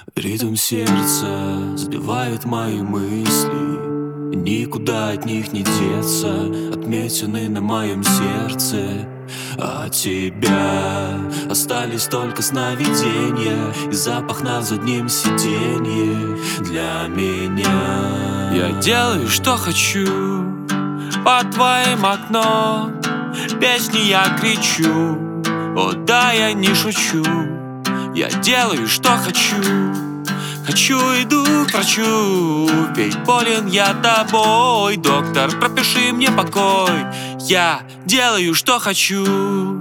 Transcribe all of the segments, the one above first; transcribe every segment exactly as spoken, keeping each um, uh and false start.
Ритм сердца сбивает мои мысли, никуда от них не деться, отметины на моем сердце. А от тебя остались только сновидения и запах на заднем сиденье для меня. Я делаю, что хочу под твоим окном, песни я кричу, о да, я не шучу. Я делаю, что хочу, хочу, иду к врачу, ведь болен я тобой. Доктор, пропиши мне покой. Я делаю, что хочу.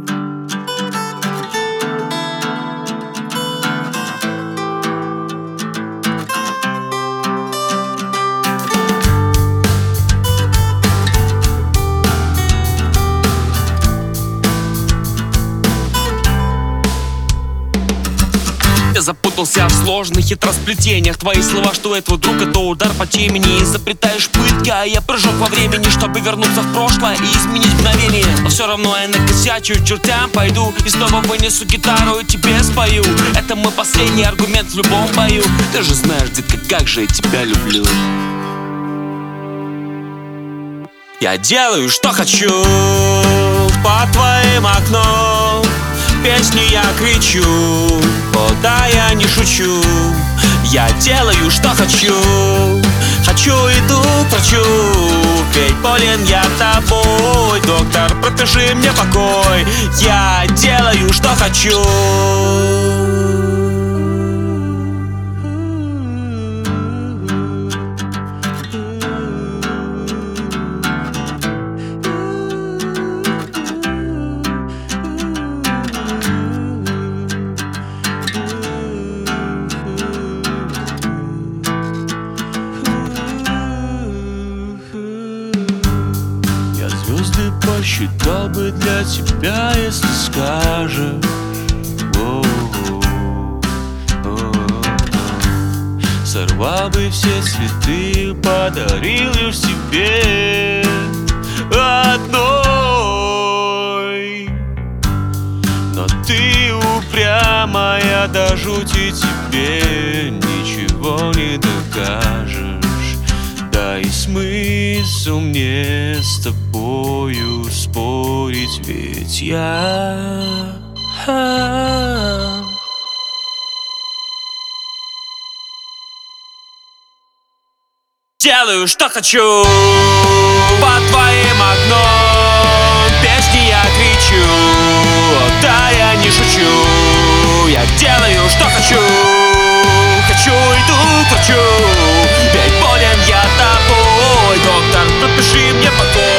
Я запутался в сложных хитросплетениях. Твои слова, что я твой друг, это удар по темени. Изобретаешь пытки, а я прыжок во времени, чтобы вернуться в прошлое и изменить мгновение. Но все равно я накосячу, чертям пойду и снова вынесу гитару и тебе спою. Это мой последний аргумент в любом бою. Ты же знаешь, детка, как же я тебя люблю. Я делаю, что хочу под твоим окном, песни я кричу, о да, я не шучу. Я делаю, что хочу, хочу, иду к врачу, ведь болен я тобой. Доктор, пропиши мне покой. Я делаю, что хочу. Звезды посчитал бы для тебя, если скажешь о-о-о-о. Сорвал бы все цветы, подарил лишь тебе одной. Но ты упрямая, до жути тебе ничего не докажешь. Да и смысл мне с тобою спорить, ведь я делаю, что хочу под твоим окном, песни я кричу, о да, я не шучу. Я делаю, что хочу, хочу, иду к врачу, ведь болен я тобой. Доктор, пропиши мне покой.